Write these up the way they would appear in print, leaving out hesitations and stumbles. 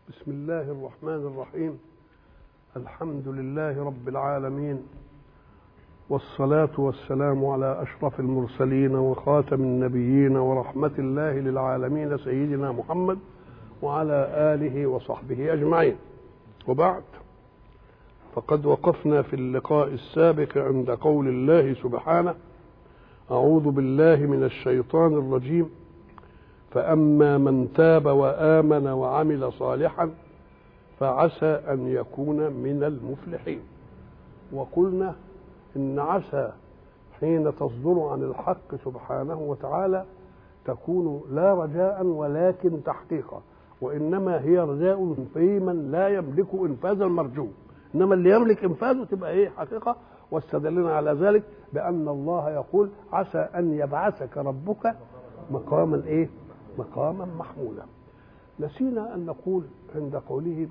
بسم الله الرحمن الرحيم. الحمد لله رب العالمين، والصلاة والسلام على أشرف المرسلين وخاتم النبيين ورحمة الله للعالمين سيدنا محمد وعلى آله وصحبه أجمعين. وبعد، فقد وقفنا في اللقاء السابق عند قول الله سبحانه: أعوذ بالله من الشيطان الرجيم، فأما من تاب وآمن وعمل صالحا فعسى أن يكون من المفلحين. وقلنا إن عسى حين تصدر عن الحق سبحانه وتعالى تكون لا رجاء ولكن تحقيقا، وإنما هي رجاء في من لا يملك إنفاذ المرجو، إنما اللي يملك إنفاذه تبقى إيه؟ حقيقة. واستدلنا على ذلك بأن الله يقول: عسى أن يبعثك ربك مقاما إيه؟ مقاما محمودا. نسينا أن نقول عند قوله: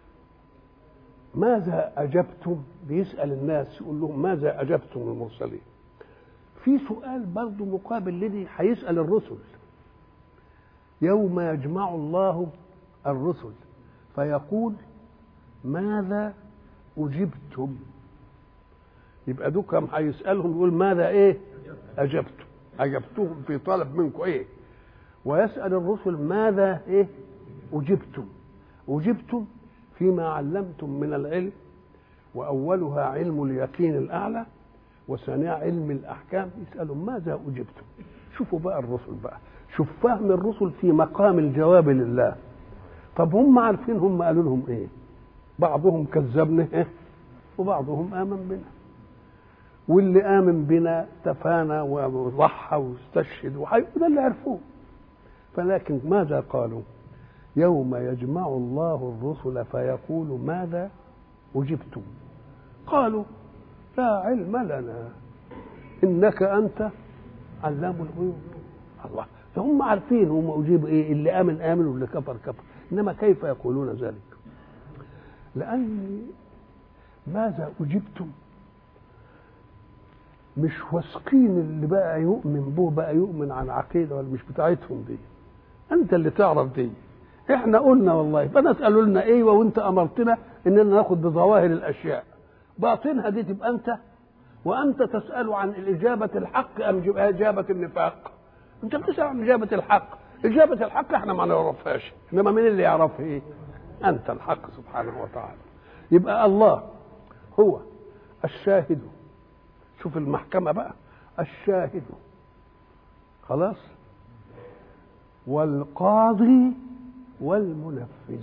ماذا أجبتم؟ بيسأل الناس يقول لهم: ماذا أجبتم المرسلين؟ في سؤال برضو مقابل لدي هيسأل الرسل يوم يجمع الله الرسل فيقول: ماذا أجبتم؟ يبقى دوكم هيسألهم يقول: ماذا إيه أجبتم؟ أجبتهم في طلب منكم إيه؟ ويسأل الرسل: ماذا إيه أجبتم؟ أجبتم فيما علمتم من العلم، وأولها علم اليقين الأعلى وثانيها علم الأحكام. يسألوا: ماذا أجبتم؟ شوفوا بقى الرسل بقى، شوف فهم الرسل في مقام الجواب لله. طب هم عارفين هم قالوا لهم إيه؟ بعضهم كذبنا إيه؟ وبعضهم آمن بنا، واللي آمن بنا تفانى وضحى واستشهد وده اللي عرفوه. فلكن ماذا قالوا؟ يوم يجمع الله الرسل فيقول: ماذا أجبتم؟ قالوا: لا علم لنا إنك أنت علام الغيوب. الله، فهم عارفين هم أجيبوا إيه، اللي آمن آمن واللي كفر كفر، إنما كيف يقولون ذلك؟ لأن ماذا أجبتم مش واثقين اللي بقى يؤمن به بقى يؤمن عن عقيدة ولا مش بتاعتهم دي، أنت اللي تعرف دي. إحنا قلنا والله فنسألوا لنا إيه، وأنت أمرتنا إننا ناخد بظواهر الأشياء، باطنها دي تبقى أنت، وأنت تسأل عن الإجابة الحق أم إجابة النفاق؟ أنت بتسأل عن إجابة الحق، إجابة الحق إحنا ما نعرفهاش، إنما مين اللي يعرفها؟ إيه؟ أنت الحق سبحانه وتعالى. يبقى الله هو الشاهد، شوف المحكمة بقى، الشاهد خلاص، والقاضي والمنفذ.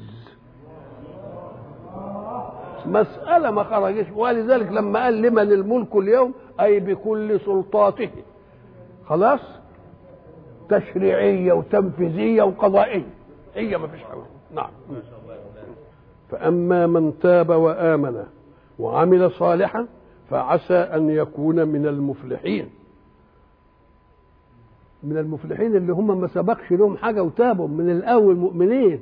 مسألة ما خرجش. ولذلك لما قال: لمن الملك اليوم، أي بكل سلطاته، خلاص، تشريعية وتنفيذية وقضائية، هي ما فيش حاجة. نعم. فأما من تاب وآمن وعمل صالحا فعسى أن يكون من المفلحين. من المفلحين اللي هم ما سبقش لهم حاجة وتابوا من الأول مؤمنين.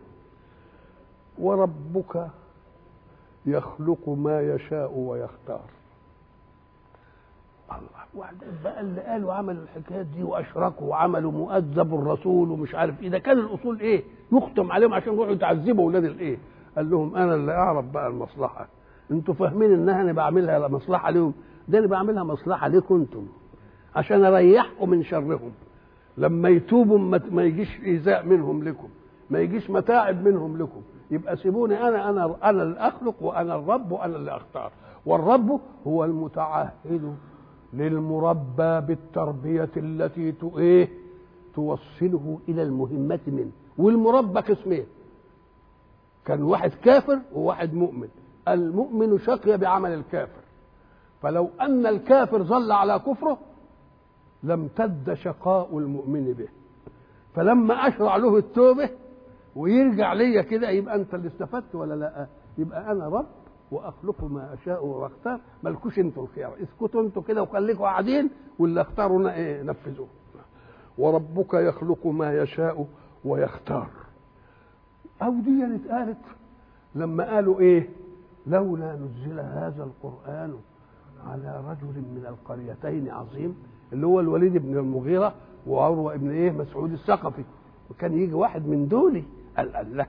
وربك يخلق ما يشاء ويختار. الله، وبعدين بقى اللي قالوا عملوا الحكايات دي وأشركوا وعملوا مؤذب الرسول ومش عارف إيه، ده كان الأصول إيه؟ يختم عليهم عشان يروحوا يتعذبوا أولاد الإيه؟ قال لهم: أنا اللي أعرف بقى المصلحة. أنتوا فاهمين إنها أنا بعملها مصلحة لهم؟ ده أنا بعملها مصلحة لكم أنتم عشان أريحكم من شرهم. لما يتوبوا ما يجيش إيذاء منهم لكم، ما يجيش متاعب منهم لكم. يبقى سيبوني أنا اللي أخلق، وأنا الرب وأنا اللي أختار. والرب هو المتعهد للمربى بالتربية التي توصله إلى المهمة منه. والمربى قسمين، كان واحد كافر وواحد مؤمن. المؤمن شقي بعمل الكافر، فلو أن الكافر ظل على كفره لم تد شقاء المؤمن به. فلما أشرع له التوبة ويرجع ليا كده، يبقى أنت اللي استفدت ولا لا؟ يبقى أنا رب وأخلق ما أشاء وأختار، مالكوش أنتوا الخيار، اسكتوا أنتوا كده وخليكوا قاعدين، واللي اختاروا إيه نفذوه. وربك يخلق ما يشاء ويختار. أو دي اتقالت لما قالوا إيه؟ لولا نزل هذا القرآن على رجل من القريتين عظيم، اللي هو الوليد بن المغيرة وعروة ابن مسعود الثقفي. وكان يجي واحد من دولي قال: الله،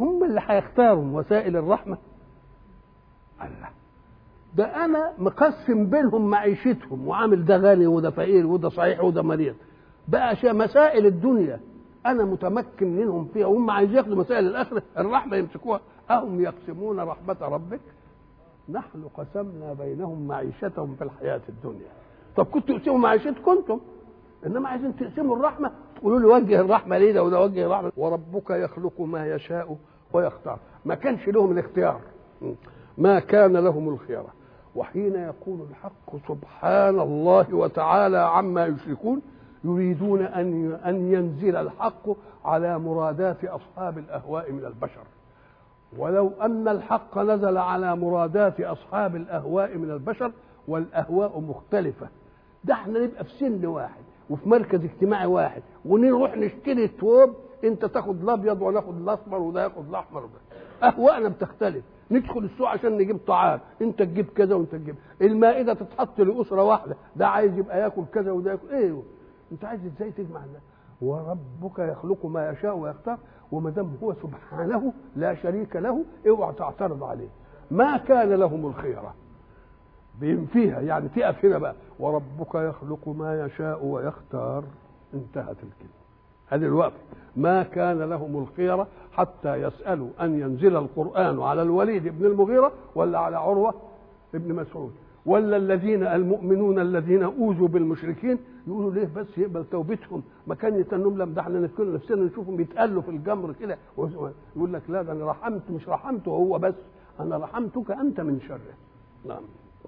هم اللي هيختاروا وسائل الرحمة؟ الله، ده أنا مقسم بينهم معيشتهم وعامل ده غني وده فقير وده صحيح وده مريض. بقى مسائل الدنيا أنا متمكن منهم فيها، وهم عايزين ياخدوا مسائل الآخرة الرحمة يمسكوها. أهم يقسمون رحمة ربك نحن قسمنا بينهم معيشتهم في الحياة الدنيا. طب كنتوا تقسموا معيشتكم انتم، انما عايزين تقسموا الرحمة تقولوا لي وجه الرحمة ليه ده وده وجه الرحمة. وربك يخلق ما يشاء ويختار، ما كانش لهم الاختيار، ما كان لهم الخيرة. وحين يقول الحق سبحان الله وتعالى عما يشركون يريدون أن ينزل الحق على مرادات أصحاب الأهواء من البشر. ولو أن الحق نزل على مرادات أصحاب الأهواء من البشر والأهواء مختلفة، ده احنا نبقى في سن واحد وفي مركز اجتماعي واحد ونروح نشتري الثوب، انت تاخد الابيض وانا اخد الاصفر وده ياخد الاحمر. اهواءنا بتختلف. ندخل السوق عشان نجيب طعام، انت تجيب كذا وانت تجيب. المائده تتحط لاسره واحده، ده عايز يبقى ياكل كذا وده ياكل ايه. انت عايز ازاي تجمع الناس؟ وربك يخلق ما يشاء ويختار. وما دام هو سبحانه لا شريك له اوعى تعترض عليه. ما كان لهم الخيره فيها، يعني تقف هنا بقى وربك يخلق ما يشاء ويختار، انتهت الكلمه. هذه الوقت ما كان لهم الخيره حتى يسالوا ان ينزل القران على الوليد بن المغيره ولا على عروه ابن مسعود ولا الذين المؤمنون الذين اوذوا بالمشركين يقولوا ليه بس يقبل توبتهم. ما كان يتنم لهم، ده احنا نذكر نفسنا نشوفهم بيتقلوا في الجمر كده، يقول لك لا ده انا رحمت، مش رحمته هو بس، انا رحمتك انت من شره. نعم.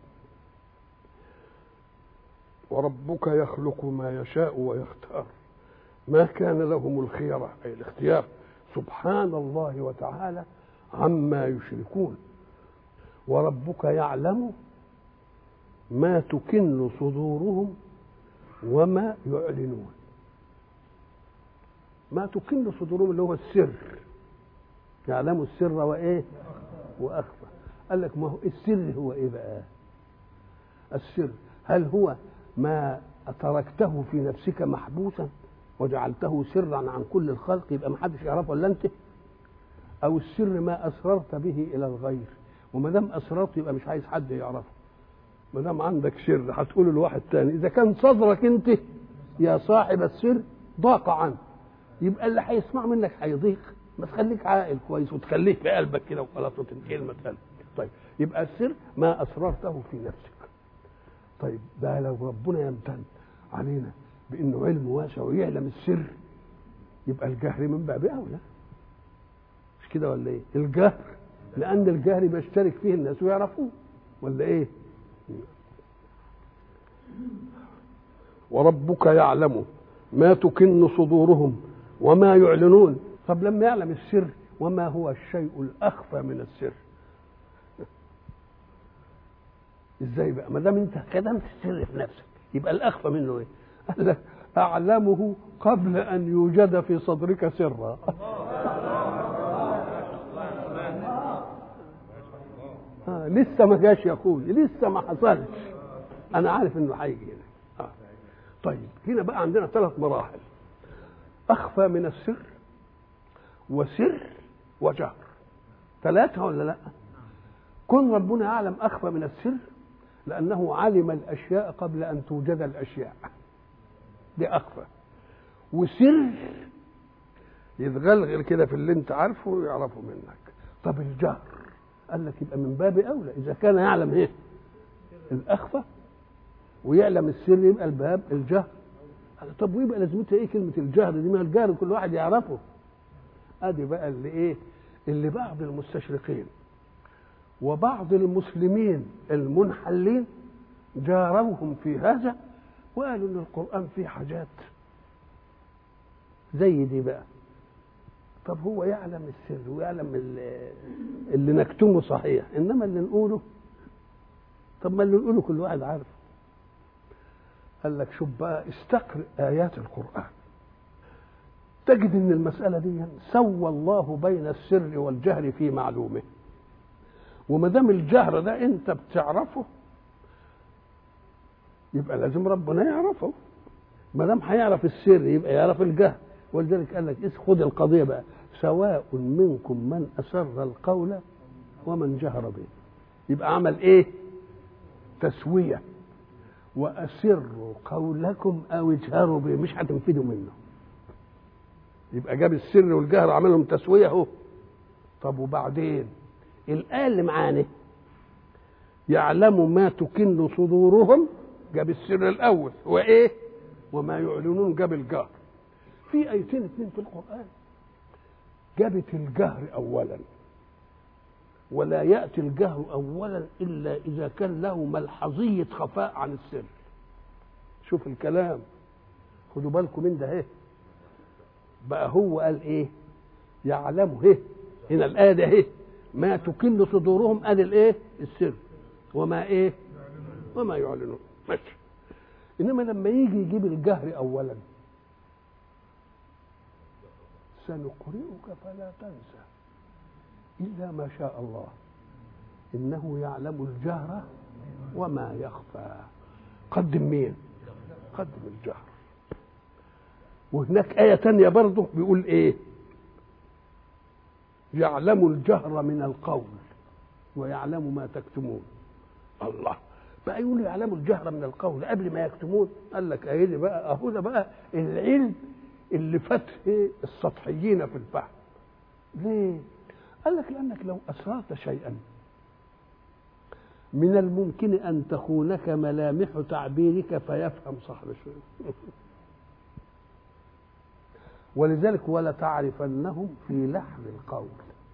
وربك يخلق ما يشاء ويختار ما كان لهم الخيرة، أي الاختيار. سبحان الله وتعالى عما يشركون. وربك يعلم ما تكن صدورهم وما يعلنون. ما تكن صدورهم اللي هو السر، يعلم السر وإيه وأخفى. قال لك ما هو السر هو إيه بقى؟ السر هل هو ما تركته في نفسك محبوسا وجعلته سرا عن كل الخلق يبقى ما حدش يعرفه الا انت؟ او السر ما اسررت به الى الغير، وما دام اسررت يبقى مش عايز حد يعرفه. ما دام عندك سر هتقوله لواحد تاني. اذا كان صدرك انت يا صاحب السر ضاق عنه، يبقى اللي هيسمع منك هيضيق. ما تخليك عاقل كويس وتخليك في قلبك كده وخلاص وتنتهي المساله. طيب يبقى السر ما اسررته في نفسك. طيب ده لو ربنا يمتن علينا بانه علم واسع ويعلم السر، يبقى الجهر من باب اولى، مش كده ولا ايه؟ الجهر، لان الجهر بيشترك فيه الناس ويعرفوه، ولا ايه؟ وربك يعلم ما تكن صدورهم وما يعلنون. طب لما يعلم السر، وما هو الشيء الاخفى من السر؟ ازاي بقى؟ ما دام انت خدمت السر في نفسك يبقى الاخفى منه ايه؟ قال لك اعلمه قبل ان يوجد في صدرك سرا. لسه ما جاش يقول، لسه ما حصلش، انا عارف انه هيجي هنا. طيب هنا بقى عندنا 3 مراحل: اخفى من السر وسر وجهر. 3 ولا لا؟ كن ربنا يعلم اخفى من السر لأنه علم الأشياء قبل أن توجد الأشياء، دي أخفى. وسر يتغلغل كده في اللي أنت عارفه ويعرفه منك. طب الجهر قال لك يبقى من باب أولى، إذا كان يعلم إيه الأخفى ويعلم السر يبقى الباب الجهر. طب ويبقى لازمتها إيه كلمة الجهر دي؟ ما الجهر كل واحد يعرفه. أدي بقى اللي إيه، اللي بعض المستشرقين وبعض المسلمين المنحلين جاروهم في هذا وقالوا ان القرآن فيه حاجات زي دي بقى. طب هو يعلم السر ويعلم اللي نكتمه صحيح، انما اللي نقوله، طب ما اللي نقوله كل واحد عارف. قال لك شوف بقى، استقرئ آيات القرآن تجد ان المسألة دي سوى الله بين السر والجهر في معلومه. وما دام الجهر ده انت بتعرفه يبقى لازم ربنا يعرفه. ما دام هيعرف السر يبقى يعرف الجهر. ولذلك قال لك خد القضيه بقى، سواء منكم من أسر القول ومن جهر به. يبقى عمل ايه؟ تسوية. وأسروا قولكم أو اجهروا به، مش هتنفذوا منه. يبقى جاب السر والجهر عملهم تسوية اهو. طب وبعدين الآية اللي معانا يعلم ما تكن صدورهم، جاب السر الأول وإيه؟ وما يعلنون، جاب الجهر. في آيتين اتنين في القرآن جابت الجهر أولا، ولا يأتي الجهر أولا إلا إذا كان له ملحظية خفاء عن السر. شوف الكلام، خدوا بالكم من ده. اهي بقى هو قال ايه؟ يعلمه ايه هنا الآية ده ايه؟ ما تكن صدورهم، قال الايه؟ السر. وما ايه؟ وما يعلنون. ماشي. انما لما يجي يجيب الجهر اولا، سنقرئك فلا تنسى إلا ما شاء الله إنه يعلم الجهر وما يخفى. قدم مين؟ قدم الجهر. وهناك آية تانية برضه بيقول إيه؟ يعلم الجهر من القول ويعلم ما تكتمون. الله بقى يقول يعلم الجهر من القول قبل ما يكتمون. قال لك اهي بقى، اهو ده بقى العلم اللي فتح السطحيين في الفهم. ليه؟ قال لك لأنك لو أسررت شيئا من الممكن أن تخونك ملامح تعبيرك فيفهم صاحب الشيء. ولذلك ولا تعرفنهم في لحن القول.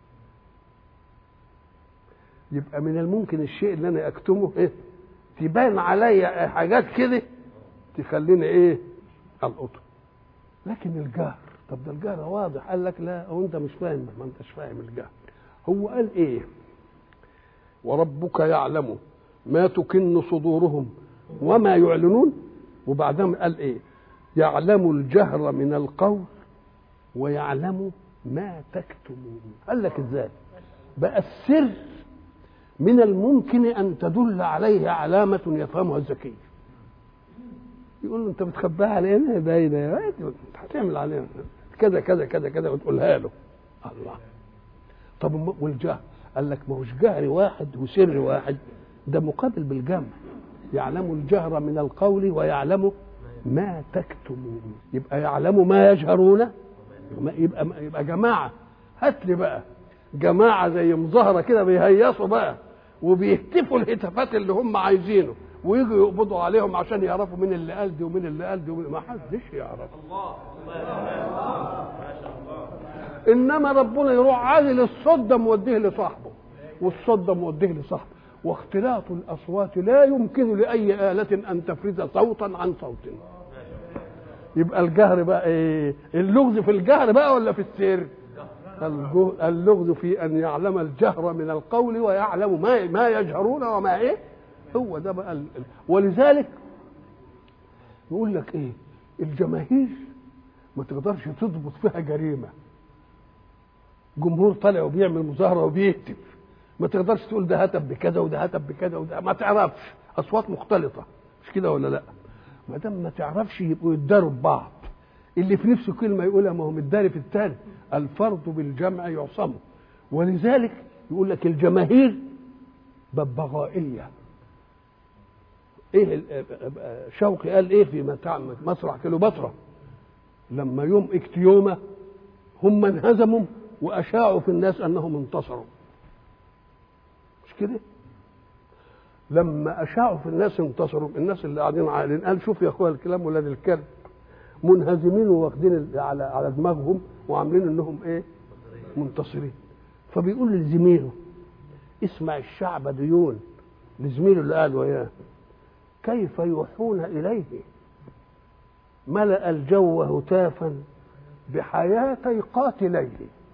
يبقى من الممكن الشيء اللي أنا أكتمه إيه؟ تبان علي حاجات كده تخليني إيه؟ ألقطه. لكن الجهر، طب ده الجهر واضح. قال لك لا، وانت مش فاهم، ما انتش فاهم الجهر. هو قال ايه؟ وربك يعلم ما تكن صدورهم وما يعلنون. وبعدين قال ايه؟ يعلم الجهر من القول ويعلم ما تكتمون. قال لك ازاي؟ بقى السر من الممكن ان تدل عليه علامة يفهمها الذكي. يقول له انت بتخبيها علينا باينه، هتعمل علينا كذا كذا كذا كذا وتقولها له. الله. طب والجهر؟ قال لك ما هوش جهر واحد وسر واحد، ده مقابل بالجمع. يعلم الجهر من القول ويعلم ما تكتمون. يبقى يعلم ما يجهرون، يبقى جماعه. هات لي بقى جماعه زي مظاهره كده بيهيصوا بقى وبيهتفوا الهتافات اللي هم عايزينه، ويجوا يقبضوا عليهم عشان يعرفوا مين اللي قال دي ومين اللي قال دي، ما حدش يعرف. انما ربنا يروح عادل الصد موديه لصاحبه، والصد موديه لصاحبه. واختلاط الاصوات لا يمكن لاي آلة ان تفرز صوتا عن صوت. يبقى الجهر بقى ايه؟ اللغز في الجهر بقى ولا في السر؟ اللغز في ان يعلم الجهر من القول ويعلم ما يجهرون وما ايه. هو ده بقى ولذلك يقول لك ايه؟ الجماهير ما تقدرش تضبط فيها جريمه. جمهور طالع وبيعمل مظاهره وبيهتف، ما تقدرش تقول ده هتف بكذا وده هتف بكذا وده، ما تعرفش، اصوات مختلطه، مش كده ولا لا؟ ما دام ما تعرفش يبقوا يتداروا ببعض. اللي في نفسه كلمه يقولها ما هو متداري في الثاني. الفرد بالجمع يعصم. ولذلك يقول لك الجماهير ببغائيه. ايه شوقي قال ايه في مسرح كليوباترا لما يوم اكتيوما هم انهزموا واشاعوا في الناس انهم انتصروا، مش كده؟ لما اشاعوا في الناس انتصروا، الناس اللي قاعدين عاقلين قال شوف يا اخويا الكلام ولاد الكلب منهزمين واخدين على دماغهم وعاملين انهم ايه؟ منتصرين. فبيقول لزميله اسمع الشعب ديون، لزميله اللي قال وياه كيف يوحون إليه ملأ الجو هتافا بحياتي قاتليه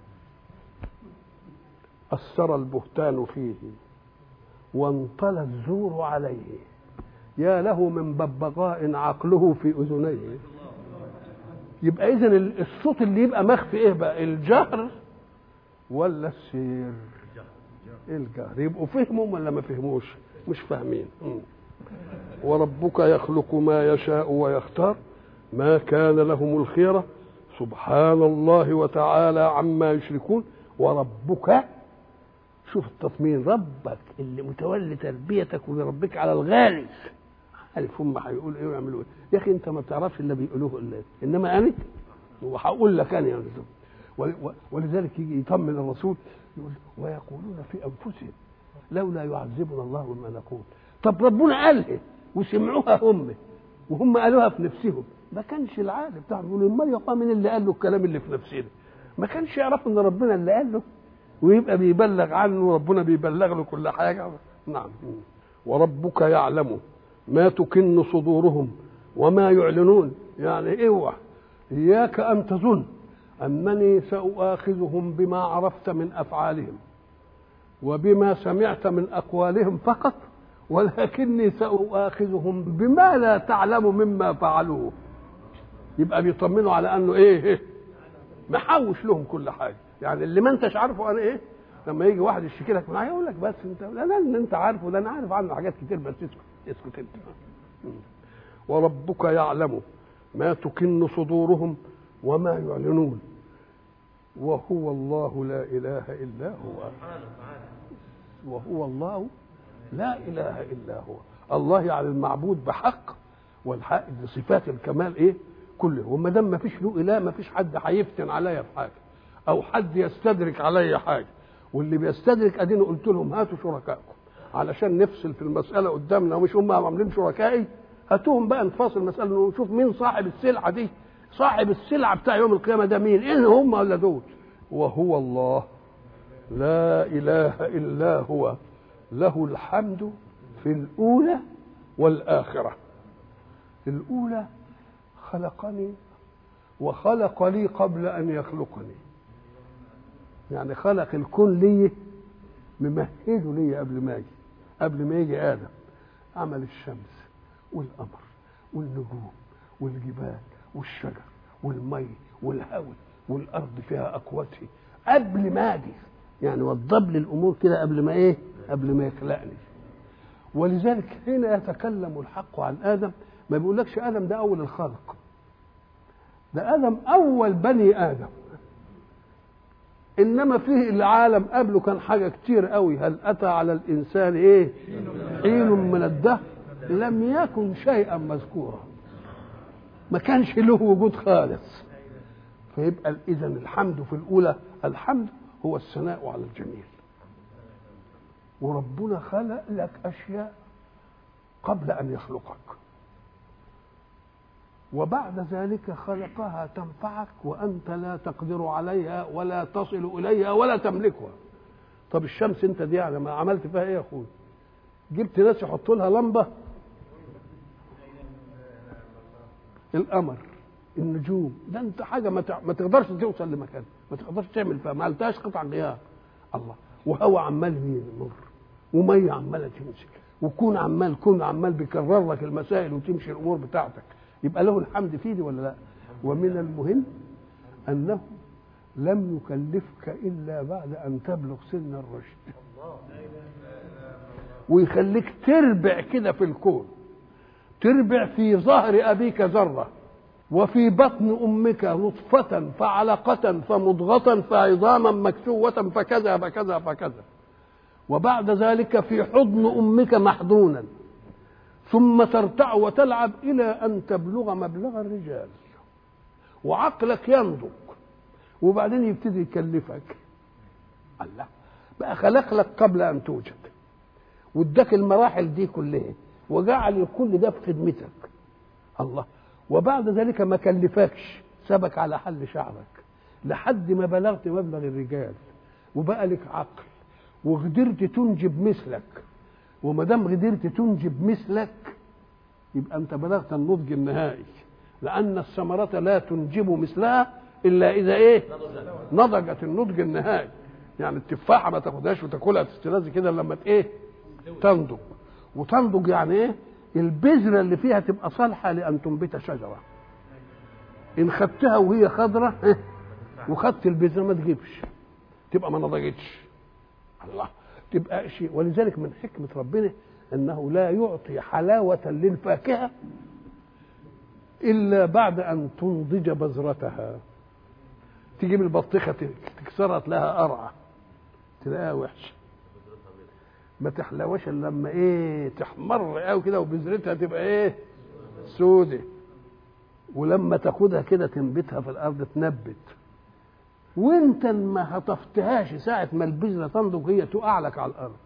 أثر البهتان فيه وانطلى الزور عليه يا له من ببغاء عقله في أذنيه. يبقى إذن الصوت اللي يبقى مخفي إيه بقى؟ الجهر ولا السير؟ الجهر. يبقوا فهموا ولا ما فهموش؟ مش فاهمين. وربك يخلق ما يشاء ويختار ما كان لهم الخيرة سبحان الله وتعالى عما يشركون. وربك، شوف التطمين، ربك اللي متولي تربيتك ولربك على الغالي عارف هم هيقولوا ايه ويعملوا ايه. يا اخي انت ما بتعرفش اللي بيقولوه الا انما انا وهقول لك انا يعني. ولذلك يجي يطمن الرسول يقول ويقولون في انفسهم لولا يعذبنا الله بما نقول. طب ربنا قالها وسمعوها هم وهم قالوها في نفسهم، ما كانش العقل بتاعهم يقول امال يا مين اللي قال له الكلام اللي في نفسنا؟ ما كانش يعرف ان ربنا اللي قال له ويبقى بيبلغ عنه وربنا بيبلغ له كل حاجه. نعم. وربك يعلم ما تكن صدورهم وما يعلنون. يعني اوعى اياك ان تظن انني ساخذهم بما عرفت من افعالهم وبما سمعت من اقوالهم فقط، ولكني ساخذهم بما لا تعلم مما فعلوه. يبقى بيطمنوا على انه ايه محوش لهم كل حاجه. يعني اللي ما انتش عارفه انا ايه، لما يجي واحد يشتكي لك معايا يقول لك بس انت لا انت عارفه، ده انا عارف عنه حاجات كتير، بس اسكت انت. وربك يعلم ما تكن صدورهم وما يعلنون وهو الله لا اله الا هو. وهو الله لا اله الا هو. الله يعني المعبود بحق، والحق صفات الكمال ايه كله. وما دام ما فيش له اله ما فيش حد هيفتن عليا في حاجه او حد يستدرك عليا حاجه. واللي بيستدرك اديني قلت لهم هاتوا شركائكم علشان نفصل في المساله قدامنا، ومش هم عاملين شركائي، هاتوهم بقى نفاصل المساله ونشوف مين صاحب السلعه دي. صاحب السلعه بتاع يوم القيامه ده مين؟ ان هم ولا دول؟ وهو الله لا اله الا هو له الحمد في الاولى والاخره. الاولى خلقني وخلق لي قبل ان يخلقني، يعني خلق الكون لي ممهده لي قبل ما يجي ادم. عمل الشمس والقمر والنجوم والجبال والشجر والمي والهواء والارض فيها اقواتي قبل ما اجي، يعني وضب لي الامور كده قبل ما يخلقني. ولذلك حين يتكلم الحق عن ادم ما بيقولكش ادم ده اول الخلق، ده ادم اول بني ادم. انما فيه العالم قبله كان حاجه كتير قوي. هل اتى على الانسان حين من الدهر لم يكن شيئا مذكورا، ما كانش له وجود خالص. فيبقى اذا الحمد في الاولى، الحمد هو الثناء على الجميل. وربنا خلق لك اشياء قبل ان يخلقك، وبعد ذلك خلقها تنفعك وأنت لا تقدر عليها ولا تصل إليها ولا تملكها. طب الشمس انت دي يعني ما عملت فيها ايه يا اخوي؟ جبت ناس يحطوا لها لمبة؟ القمر، النجوم، ده انت حاجة ما تقدرش توصل لمكان، ما تقدرش تعمل فيها، ما قلتهاش قطع غيار. الله. وهوا عمال يمر ومية عمالة تمشي وكون عمال بيكرر لك المسائل وتمشي الأمور بتاعتك. يبقى له الحمد فيه دي ولا لا؟ ومن المهم أنه لم يكلفك إلا بعد أن تبلغ سن الرشد، ويخليك تربع كده في الكون، تربع في ظهر أبيك ذرة، وفي بطن أمك نطفة فعلقة فمضغة فعظاما مكسوة فكذا فكذا فكذا، وبعد ذلك في حضن أمك محضونا، ثم ترتع وتلعب إلى أن تبلغ مبلغ الرجال وعقلك ينضج، وبعدين يبتدي يكلفك. الله بقى خلق لك قبل أن توجد واداك المراحل دي كلها وجعل كل ده في خدمتك. الله. وبعد ذلك ما كلفكش، سبك على حل شعرك لحد ما بلغت مبلغ الرجال وبقى لك عقل وقدرت تنجب مثلك. وما دام قدرت تنجب مثلك يبقى انت بلغت النضج النهائي، لان الثمرة لا تنجب مثلها الا اذا نضجت النضج النهائي. يعني التفاحة ما تاخدهاش وتاكلها تستلذ كده لما تنضج. وتنضج يعني البذرة اللي فيها تبقى صالحة لان تنبت شجرة. ان خدتها وهي خضرة وخدت البذرة ما تجيبش، تبقى ما نضجتش. الله. تبقى شيء. ولذلك من حكمة ربنا أنه لا يعطي حلاوة للفاكهة إلا بعد أن تنضج بذرتها. تجيب البطيخه تكسرها تلاقيها قرعه، تلاقيها وحشه، ما تحلوش الا لما ايه تحمر قوي كده وبذرتها تبقى ايه سودة، ولما تاخدها كده تنبتها في الارض تنبت، وانت ما هطفتهاش ساعه ما البذره تنضج هي تقع لك على الارض،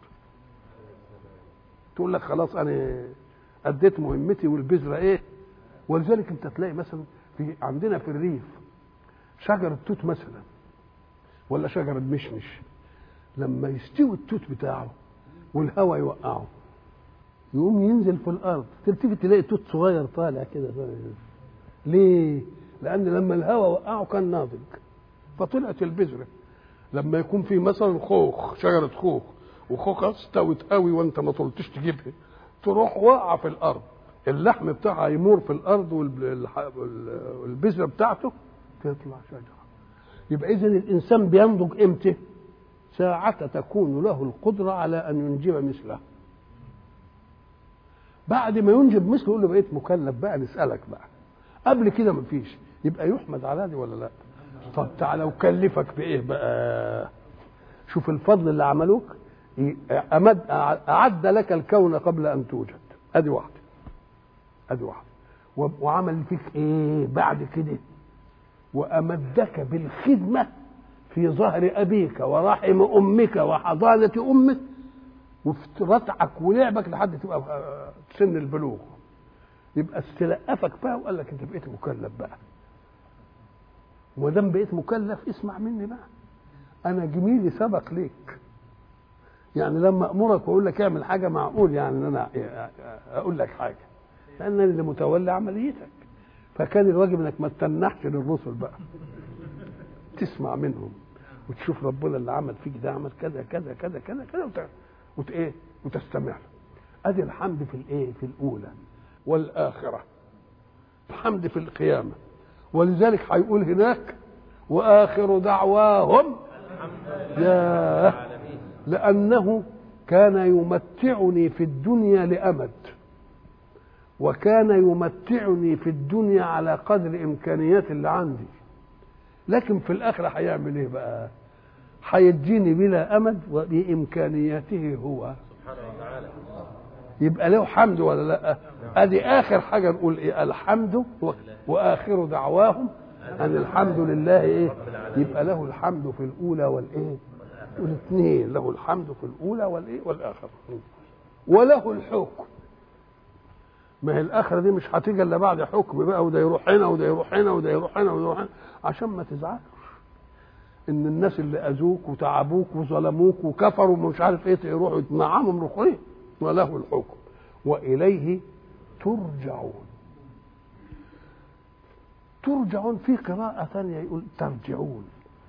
تقول لك خلاص انا اديت مهمتي والبذره ايه. ولذلك انت تلاقي مثلا عندنا في الريف شجر التوت مثلا ولا شجر المشمش، لما يستوي التوت بتاعه والهواء يوقعه يقوم ينزل في الارض، تلتفت تلاقي توت صغير طالع كده. ليه؟ لان لما الهواء وقعه كان ناضج فطلعت البذره. لما يكون في مثلا خوخ، شجره خوخ، وخوخه استوت قوي وانت ما طلتش تجيبها، تروح واقعه في الارض، اللحم بتاعها يمر في الارض والبذره بتاعته تطلع شجره. يبقى اذا الانسان بينضج امتى؟ ساعة تكون له القدرة على أن ينجب مثله. بعد ما ينجب مثله يقول له بقيت مكلف بقى نسألك بقى. قبل كده مفيش، يبقى يحمد على دي ولا لا؟ طب تعالى وكلفك بإيه بقى؟ شوف الفضل اللي عملوك، أعد لك الكون قبل أن توجد، أدي واحدة، أدي واحدة. وعمل فيك إيه بعد كده؟ وأمدك بالخدمة في ظهر أبيك ورحم أمك وحضانة أمك وفي رتعك ولعبك لحد تبقى سن البلوغ. يبقى استلقفك بقى وقال لك أنت بقيت مكلف بقى. وما دام بقيت مكلف اسمع مني بقى، أنا جميلي سبق ليك. يعني لما أمرك وأقول لك اعمل حاجة معقول يعني إن أنا أقول لك حاجة، لأن أنا اللي متولي عمليتك. فكان الواجب إنك ما تتنحش للرسل بقى، تسمع منهم وتشوف ربنا اللي عمل فيك ده عمل كذا كذا كذا كذا كذا ايه وتستمع له. ادي الحمد في الايه؟ في الاولى والاخره، الحمد في القيامه. ولذلك هيقول هناك واخر دعواهم يا، لانه كان يمتعني في الدنيا لامد، وكان يمتعني في الدنيا على قدر امكانيات اللي عندي، لكن في الآخرة هيعمل إيه بقى؟ هيديني بلا أمد وبإمكانياته هو سبحانه وتعالى. يبقى له حمد ولا لا؟ أدي آخر حاجة نقول إيه؟ الحمد وآخر دعواهم أن الحمد لله إيه؟ يبقى له الحمد في الأولى والإيه؟ والاثنين، له الحمد في الأولى والإيه؟ والآخرة. وله الحكم. ما هي الآخرة دي مش هتيجي إلا بعد حكم بقى، وده يروح هنا وده يروح هنا وده يروح هنا وده يروح هنا، عشان ما تزعلش إن الناس اللي أذوك وتعبوك وظلموك وكفروا ومش عارف إيه يروحوا يتنعموا رخيص. وله الحكم وإليه ترجعون. ترجعون في قراءة ثانية يقول ترجعون،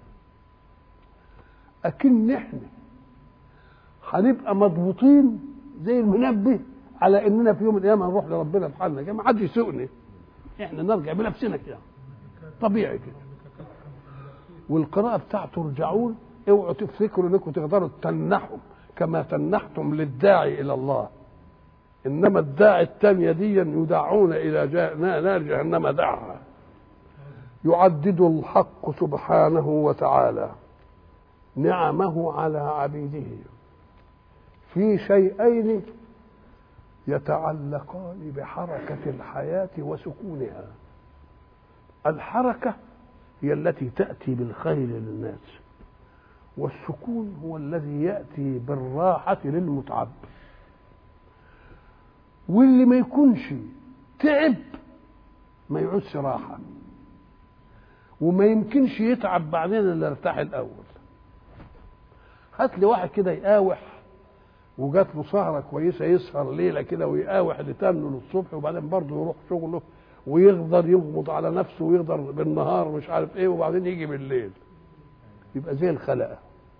أكن إحنا هنبقى مضبوطين زي المنبه على اننا في يوم من الايام هنروح لربنا بحالنا، ما حدش يسوقنا، احنا نرجع بنفسنا كده طبيعي كده. والقراءه بتاع ترجعون اوعوا تفتكروا انكم تقدروا تتنحوا كما تنحتم للداعي الى الله، انما الداعي الثانيه دي يدعون الى نار جهنم دعا. يعدد الحق سبحانه وتعالى نعمه على عبيده في شيئين يتعلقان بحركة الحياة وسكونها. الحركة هي التي تأتي بالخير للناس، والسكون هو الذي يأتي بالراحة للمتعب. واللي ما يكونش تعب ما يعودش راحة، وما يمكنش يتعب بعدين اللي ارتاح الأول. هات لي واحد كده يقاوح وجات له سهرة كويسة يسهر ليلة كده ويقاوح لتانه للصبح، وبعدين برضه يروح شغله ويقدر يغمض على نفسه ويقدر بالنهار مش عارف ايه، وبعدين يجي بالليل يبقى زي الخلقة.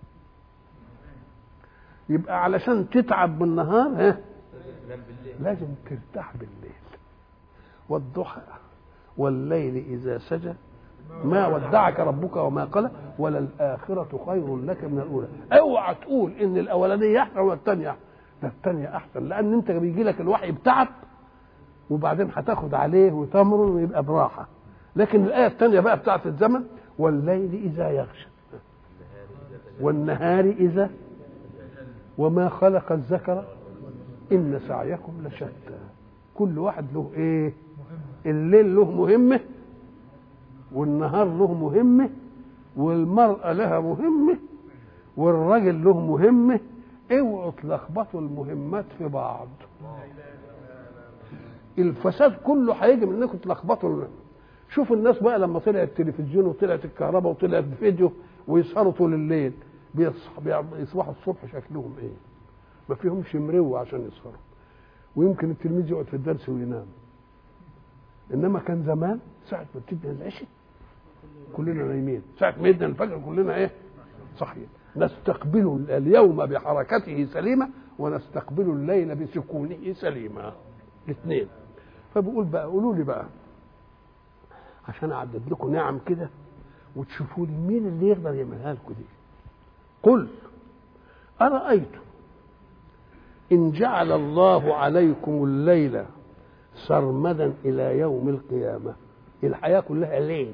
يبقى علشان تتعب بالنهار لازم ترتاح بالليل. والضحى والليل إذا سجى ما ودعك ربك وما قلى وللآخرة خير لك من الأولى. اوعى تقول ان الأولانية أحسن ولا الثانية أحسن، لا الثانية أحسن، لأن أنت بيجي لك الوحي بتعب وبعدين هتاخد عليه وتمر ويبقى براحة. لكن الآية الثانية بقى بتاعت الزمن والليل إذا يغشى والنهار إذا وما خلق الذكر إن سعيكم لشتى. كل واحد له إيه؟ الليل له مهمة والنهار له مهمة والمرأة لها مهمة والرجل له مهمة. اوعوا تلخبطوا المهمات في بعض. الفساد كله هيجي من انكم تلخبطوا. شوفوا الناس بقى لما طلع التلفزيون وطلعت الكهرباء وطلعت الفيديو ويسهروا طول الليل بيصبحوا الصبح شكلهم ايه؟ ما فيهمش مروه عشان يسهروا، ويمكن التلميذ يقعد في الدرس وينام. انما كان زمان ساعه ما بتدي العشاء كلنا نايمين، ساعه ما يدنا الفجر كلنا ايه؟ صحيين. نستقبل اليوم بحركته سليمه ونستقبل الليل بسكونه سليمه، الاثنين. فبقول بقى قولوا لي بقى عشان اعدد لكم نعم كده وتشوفوا لي مين اللي يقدر يعملها لكم دي. قل أرأيتم إن جعل الله عليكم الليل سرمدا إلى يوم القيامة، الحياة كلها ليل،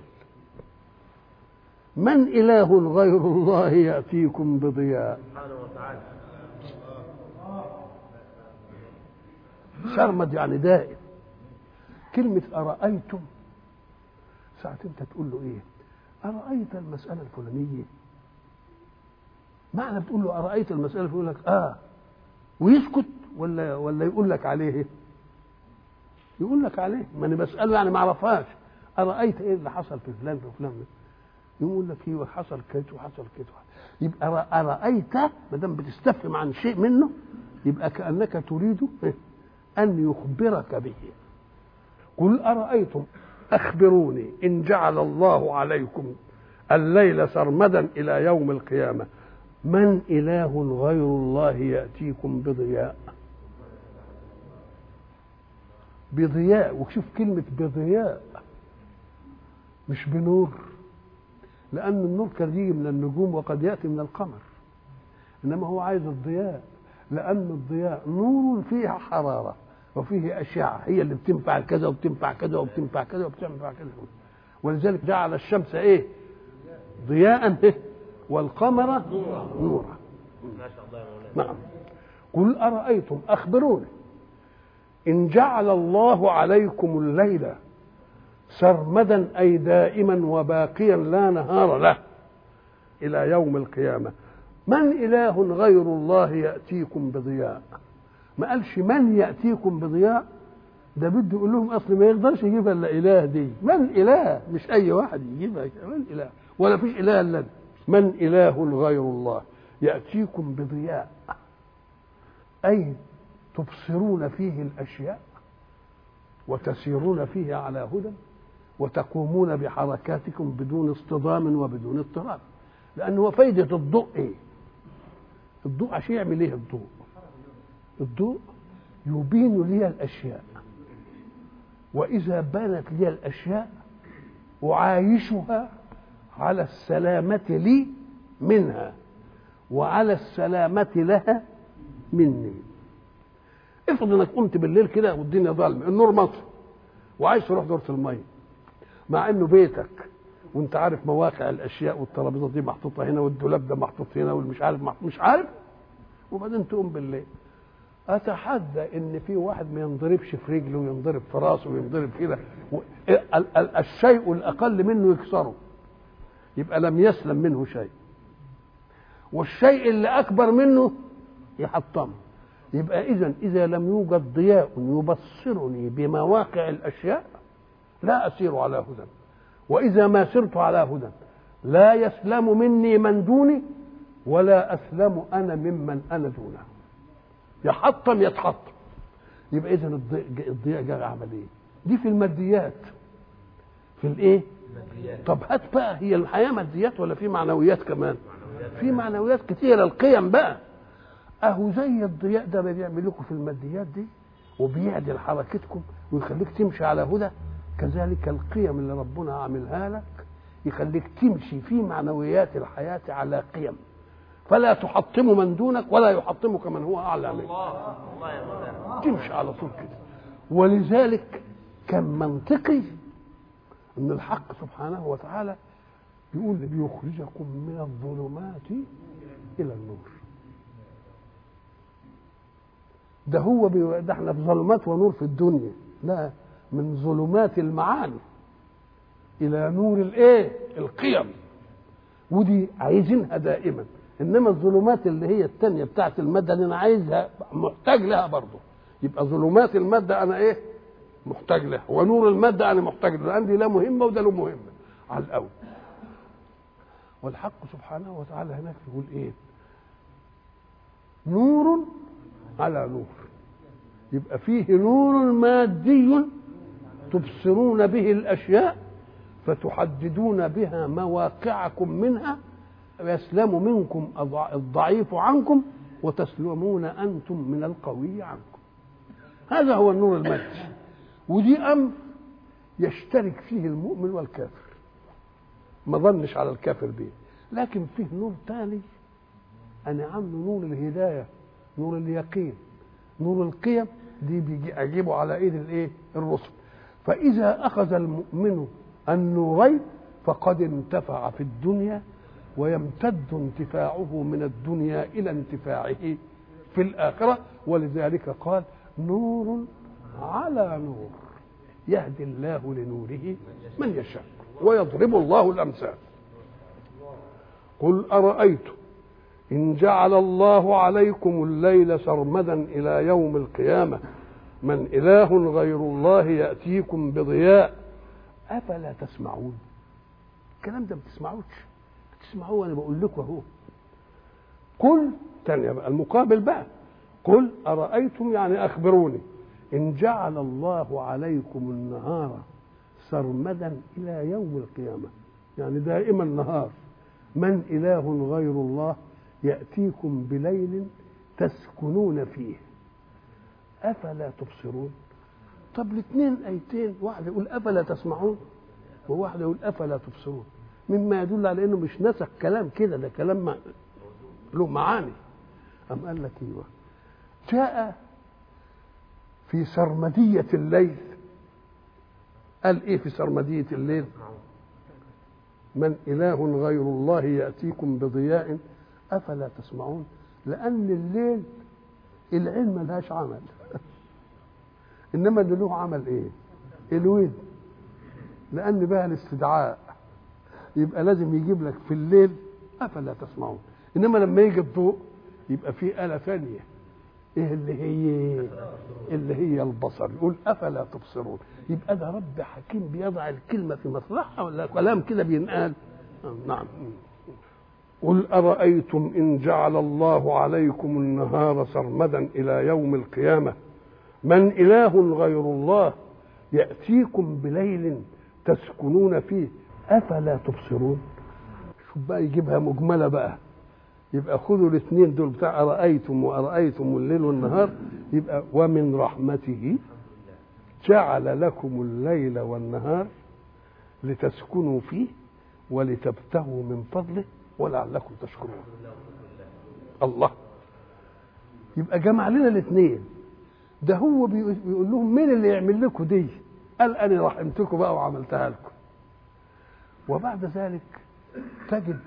من إله غير الله يأتيكم بضياء؟ سرمد يعني دائم. كلمة أرأيتم ساعة انت تقول له ايه؟ أرأيت المسألة الفلانية، معنى بتقول له أرأيت المسألة يقول لك ويسكت ولا يقول لك عليه؟ يقول لك عليه، ما انا بسأله يعني ما اعرفهاش. أرأيت ايه اللي حصل في فلان وفلان؟ يقول لك ايه حصل كذا وحصل كذا. يبقى أرأيت ما دام بتستفهم عن شيء منه يبقى كأنك تريد أن يخبرك به. قل أرأيتم أخبروني إن جعل الله عليكم الليل سرمدا إلى يوم القيامة من إله غير الله يأتيكم بضياء؟ بضياء. وشوف كلمة بضياء مش بنور، لأن النور قد يجي من النجوم وقد يأتي من القمر، إنما هو عايز الضياء، لأن الضياء نور فيه حرارة وفيه أشعة هي اللي بتنفع كذا وبتنفع كذا وبتنفع كذا وبتنفع كذا. ولذلك جعل الشمس ايه؟ ضياء والقمر نورا. ما شاء الله يا مولانا. نعم. قل أرأيتم أخبروني إن جعل الله عليكم الليل سرمدا أي دائما وباقيا لا نهار له إلى يوم القيامة من إله غير الله يأتيكم بضياء؟ ما قالش من يأتيكم بضياء، ده بده يقول لهم أصل ما يقدرش يجيبها إلا إله دي. من إله؟ مش أي واحد يجيبها. من إله؟ ولا فيش إله إلا من إله غير الله يأتيكم بضياء، أي تبصرون فيه الأشياء وتسيرون فيه على هدى وتقومون بحركاتكم بدون اصطدام وبدون اضطراب. لأنه فايدة الضوء إيه؟ الضوء عشان يعمل إيه الضوء؟ الضوء يبين لي الأشياء، وإذا بانت لي الأشياء أعايشها على السلامة لي منها وعلى السلامة لها مني. افرض انك قمت بالليل كده والدنيا ظلمه، النور مطفي وعايز تروح دورة المية، مع انه بيتك وانت عارف مواقع الاشياء والترابيزه دي محطوطه هنا والدولاب ده محطوط هنا والمش عارف مش عارف، وبعدين تقوم بالليل. اتحدى ان في واحد ما ينضربش في رجله وينضرب في راسه وينضرب كده الشيء الاقل منه يكسره، يبقى لم يسلم منه شيء، والشيء اللي اكبر منه يحطمه. يبقى اذا لم يوجد ضياء يبصرني بمواقع الاشياء لا اسير على هدى، واذا ما سرت على هدى لا يسلم مني من دوني ولا اسلم انا ممن انا دونه. يحطم يتحطم. يبقى اذا الضياء جاء عمل ايه؟ دي في الماديات. في الايه؟ طب هات بقى، هي الحياه ماديات ولا في معنويات كمان؟ في معنويات كتيره، القيم بقى. اهو زي الضياء ده بيعمل لكم في الماديات دي وبيعدل حركتكم ويخليك تمشي على هدى، كذلك القيم اللي ربنا عاملها لك يخليك تمشي في معنويات الحياه على قيم، فلا تحطم من دونك ولا يحطمك من هو اعلى منك. الله يا مولانا. تمشي على طول كده. ولذلك كان منطقي ان الحق سبحانه وتعالى يقول ليخرجكم من الظلمات إلى النور. ده هو ده احنا في ظلمات ونور في الدنيا، لا، من ظلمات المعاني إلى نور الايه؟ القيم. ودي عايزينها دائما. انما الظلمات اللي هي الثانيه بتاعت الماده اللي انا عايزها محتاج لها برضه، يبقى ظلمات الماده انا ايه؟ محتاج لها، ونور الماده انا محتاج له، عندي لا مهمه وده له مهمه على الاول. والحق سبحانه وتعالى هناك يقول ايه؟ نور على نور. يبقى فيه نور مادي تبصرون به الاشياء فتحددون بها مواقعكم منها، ويسلم منكم الضعيف عنكم وتسلمون أنتم من القوي عنكم. هذا هو النور المادي. ودي أمر يشترك فيه المؤمن والكافر، ما ظنش على الكافر به. لكن فيه نور ثاني أنا عامله نور الهداية، نور اليقين، نور القيم. دي بيجي أجيبه على إيد الإيه؟ الرسل. فإذا أخذ المؤمن النورين فقد انتفع في الدنيا، ويمتد انتفاعه من الدنيا إلى انتفاعه في الآخرة. ولذلك قال نور على نور يهدي الله لنوره من يشاء ويضرب الله الأمثال. قل أرأيتم إن جعل الله عليكم الليل سرمدا إلى يوم القيامة من إله غير الله يأتيكم بضياء أفلا تسمعون. الكلام ده ما بتسمعوش، تسمعوه أنا بقول لكم أهو. قل تاني بقى المقابل بقى، قل أرأيتم يعني أخبروني إن جعل الله عليكم النهار سرمدا إلى يوم القيامة، يعني دائما نهار، من إله غير الله يأتيكم بليل تسكنون فيه أفلا تبصرون. طب الاثنين ايتين، واحد يقول افلا تسمعون وواحد يقول افلا تبصرون، مما يدل على انه مش نسق كلام كده، ده كلام له معاني. ام قال لك ايوه، جاء في سرمدية الليل. قال ايه في سرمدية الليل؟ من اله غير الله يأتيكم بضياء افلا تسمعون. لان الليل العلم ملهاش عمل انما اللي له عمل ايه؟ الود. لان بقى الاستدعاء يبقى لازم يجيب لك في الليل افلا تسمعون. انما لما يجي الضوء يبقى في آلة ثانية، ايه اللي هي البصر. يقول افلا تبصرون. يبقى ده رب حكيم بيضع الكلمة في مصلحها ولا كلام كده بينقال؟ نعم. قل أرأيتم إن جعل الله عليكم النهار سرمدا إلى يوم القيامة من إله غير الله يأتيكم بليل تسكنون فيه أفلا تبصرون. شوف بقى يجيبها مجملة بقى، يبقى خذوا الاثنين دول بتاع أرأيتم وأرأيتم الليل والنهار، يبقى ومن رحمته جعل لكم الليل والنهار لتسكنوا فيه ولتبتغوا من فضله ولعلكم تشكرون. الله يبقى جمع لنا الاثنين. ده هو بيقول لهم مين اللي يعمل لكم دي؟ قال انا رحمتكم بقى وعملتها لكم. وبعد ذلك تجد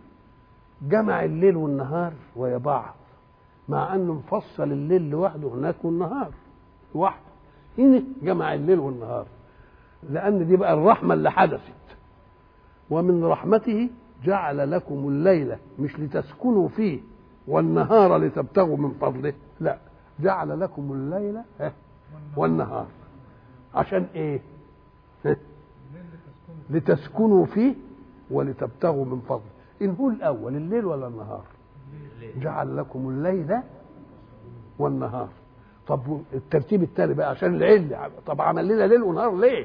جمع الليل والنهار ويا بعض، مع انه مفصل الليل لوحده هناك والنهار لوحده. هنا جمع الليل والنهار لان دي بقى الرحمه اللي حدثت. ومن رحمته جعل لكم الليل مش لتسكنوا فيه والنهار لتبتغوا من فضله، لا، جعل لكم الليل والنهار عشان ايه؟ لتسكنوا فيه ولتبتغوا من فضله. إن هو الأول الليل ولا النهار؟ جعل لكم الليل والنهار. طب الترتيب التالي بقى عشان العلة، طب عمل لنا ليل ونهار ليه؟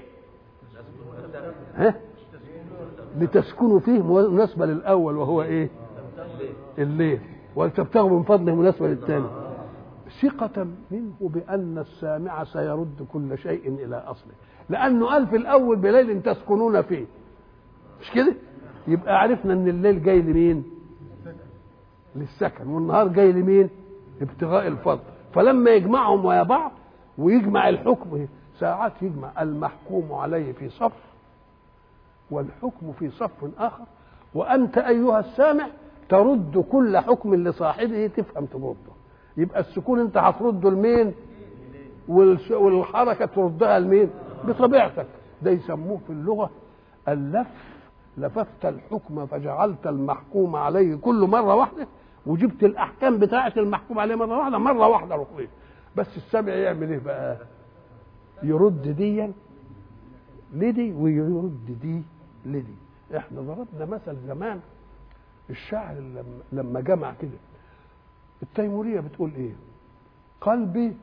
لتسكنوا فيه مناسبة للأول وهو إيه؟ الليل، ولتبتغوا من فضله مناسبة للثاني، ثقة منه بأن السامع سيرد كل شيء إلى أصله. لأنه قال في الأول بليل تسكنون فيه، مش كده؟ يبقى عرفنا ان الليل جاي لمين؟ للسكن، والنهار جاي لمين؟ ابتغاء الفضل. فلما يجمعهم ويا بعض ويجمع الحكم، ساعات يجمع المحكوم عليه في صف والحكم في صف اخر، وأنت أيها السامع ترد كل حكم لصاحبه، تفهم ترده. يبقى السكون أنت هترده لمين؟ والحركة تردها لمين؟ بطبيعتك. ده يسموه في اللغة اللف، لففت الحكم فجعلت المحكوم عليه كل مرة واحدة، وجبت الأحكام بتاعة المحكوم عليه مرة واحدة ركوين. بس السامع يعمل إيه بقى؟ يرد دي لدي ويرد دي لدي. احنا ضربنا مثل زمان، الشاعر لما جمع كده، التيمورية بتقول ايه؟ قلبي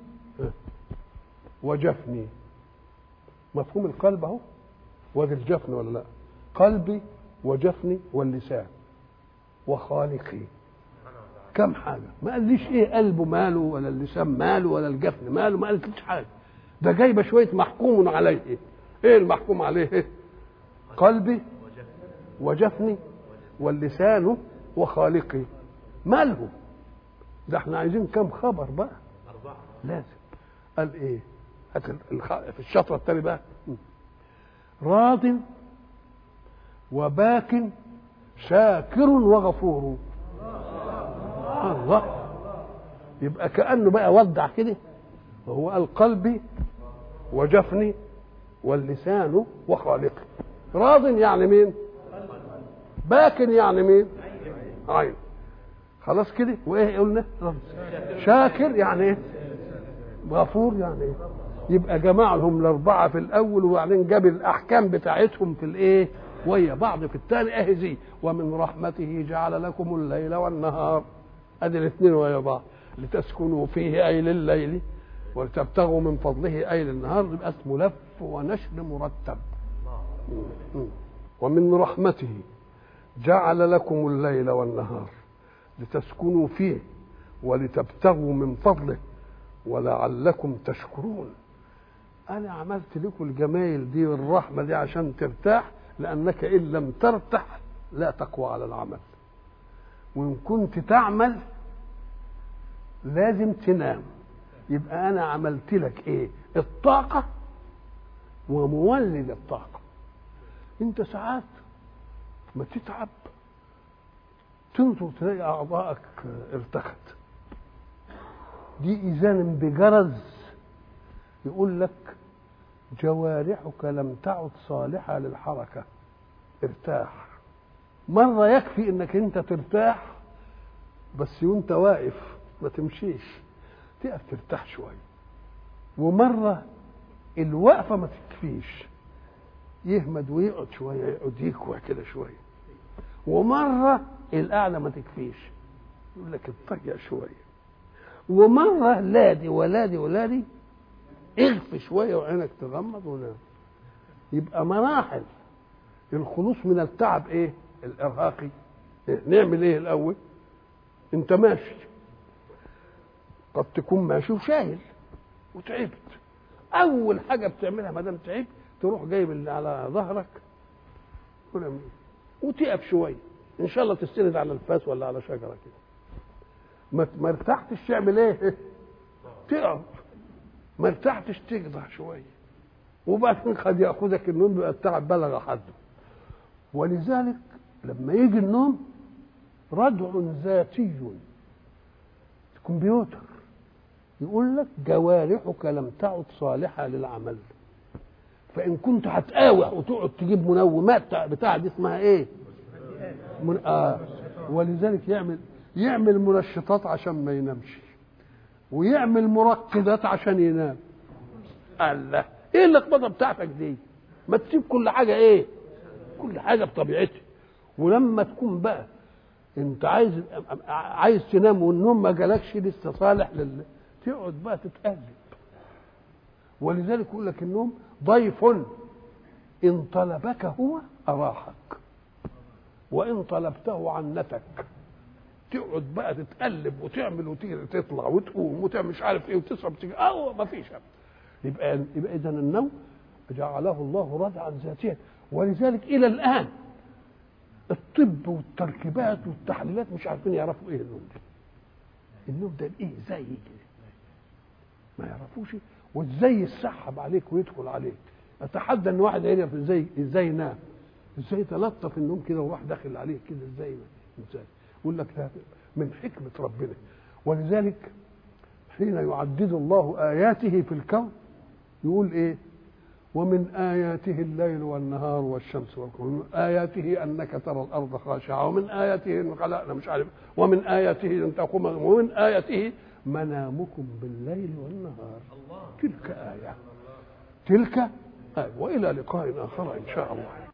وجفني. مفهوم القلب اهو، وادي الجفن ولا لا؟ قلبي وجفني واللسان وخالقي. كم حاجة، ما قاليش ايه قلبه ماله ولا اللسان ماله ولا الجفن ماله، ما قالتليش حاجة. ده جايبه شوية محكوم عليه. ايه المحكوم عليه؟ إيه؟ قلبي وجفني واللسان وخالقي. ماله ده؟ احنا عايزين كم خبر بقى؟ 4 لازم. قال ايه؟ هات في الشطرة التاني بقى. راض وباك شاكر وغفور. الله. يبقى كأنه بقى وضع كده، وهو قال قلبي وجفني واللسان وخالقي. راض يعني مين؟ باك يعني مين؟ عين. خلاص كده. وايه قلنا؟ شاكر يعني ايه؟ غفور يعني ايه؟ يبقى جمع لهم الاربعه في الاول، وبعدين جاب الاحكام بتاعتهم في الايه ويا بعض في الثاني. اهزي ومن رحمته جعل لكم الليل والنهار، ادي الاثنين ويا بعض، لتسكنوا فيه اي لليل ولتبتغوا من فضله اي للنهار. يبقى اسمه لف ونشر مرتب. ومن رحمته جعل لكم الليل والنهار لتسكنوا فيه ولتبتغوا من فضله ولعلكم تشكرون. أنا عملت لكم الجمايل دي والرحمة دي عشان ترتاح، لأنك إن لم ترتاح لا تقوى على العمل، وإن كنت تعمل لازم تنام. يبقى أنا عملت لك إيه؟ الطاقة ومولد الطاقة. أنت ساعات ما تتعب تنظر تلاقي أعضائك ارتخت. دي إذان بجرز يقول لك جوارحك لم تعد صالحة للحركة، ارتاح. مرة يكفي انك انت ترتاح بس وانت واقف ما تمشيش، تقف ترتاح شوية. ومرة الوقفة ما تكفيش، يهمد ويقعد شوية، يقعد يكوى كده شوية. ومرة القعدة ما تكفيش، يقول لك اتطيق شوية. ومرة لادي ولادي ولادي اغفي شوية وعينك تغمض ونام. يبقى مراحل الخلوص من التعب ايه؟ الارهاقي. إيه؟ نعمل ايه الاول؟ انت ماشي، قد تكون ماشي وشايل وتعبت. اول حاجة بتعملها ما دام تعبت تروح جايب اللي على ظهرك وتقف شوية، ان شاء الله تستند على الفاس ولا على شجرة كده. ما ارتحتش تعمل ايه؟ تقعد. ما ارتحتش تقضع شويه، وبعدين قد ياخذك النوم، بيبقى التعب بلغ حده. ولذلك لما يجي النوم ردع ذاتي، الكمبيوتر يقول لك جوارحك لم تعد صالحه للعمل. فان كنت هتقاوح وتقعد تجيب منومات بتاع دي اسمها ايه؟ ولذلك يعمل منشطات عشان ما ينامش، ويعمل مركزات عشان ينام. الله، ايه اللخبطه بتاعتك دي؟ ما تسيب كل حاجه ايه؟ كل حاجه بطبيعتها. ولما تكون بقى انت عايز تنام والنوم ما جالكش لسه صالح تقعد بقى تتقلب. ولذلك يقول لك النوم ضيف ان طلبك هو اراحك، وان طلبته عنتك. تقعد بقى تتقلب وتعمل وتيجي تطلع وتقوم وتعمل مش عارف ايه وتشرب تيجي ما فيش. يبقى اذا النوم جعله الله ردعا ذاتيا. ولذلك الى الان الطب والتركيبات والتحليلات مش عارفين يعرفوا ايه النوم ده. النوم ده ايه؟ زي كده ما يعرفوش. وازاي يسحب عليك ويدخل عليك. اتحدى ان واحد يعرف ازاي ينام، ازاي تلطف النوم كده وراح داخل عليه كده ازاي يقول لك لا من حكمة ربنا. ولذلك حين يعدد الله آياته في الكون يقول ايه؟ ومن آياته الليل والنهار والشمس والقمر، من آياته أنك ترى الأرض خاشعة، ومن آياته أن خلقنا مش عارف، ومن آياته أن تقوم، ومن آياته منامكم بالليل والنهار. تلك آية، تلك آية. وإلى لقاء آخر إن شاء الله.